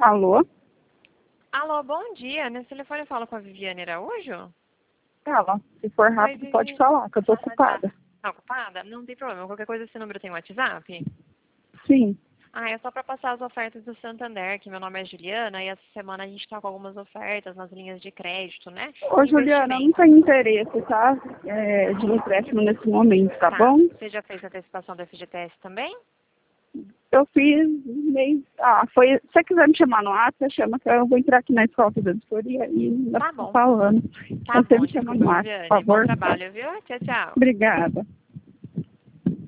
Alô? Alô, bom dia. Nesse telefone eu falo com a Viviane Araújo? Fala. Se for rápido, pode falar, que eu tô ocupada. Tá ocupada? Não tem problema. Qualquer coisa, esse número tem WhatsApp? Sim. É só para passar as ofertas do Santander, que meu nome é Juliana, e essa semana a gente tá com algumas ofertas nas linhas de crédito, né? Ô, Juliana, eu não tenho interesse, tá? De empréstimo nesse momento, tá bom? Você já fez a antecipação do FGTS também? Eu fiz meio... foi... Se você quiser me chamar no WhatsApp, você chama, que eu vou entrar aqui na escola da editoria e Tá bom. falando. Tá Você bom, me chama no desculpa, WhatsApp, por Viviane. Bom favor. trabalho, viu? Tchau, tchau. Obrigada.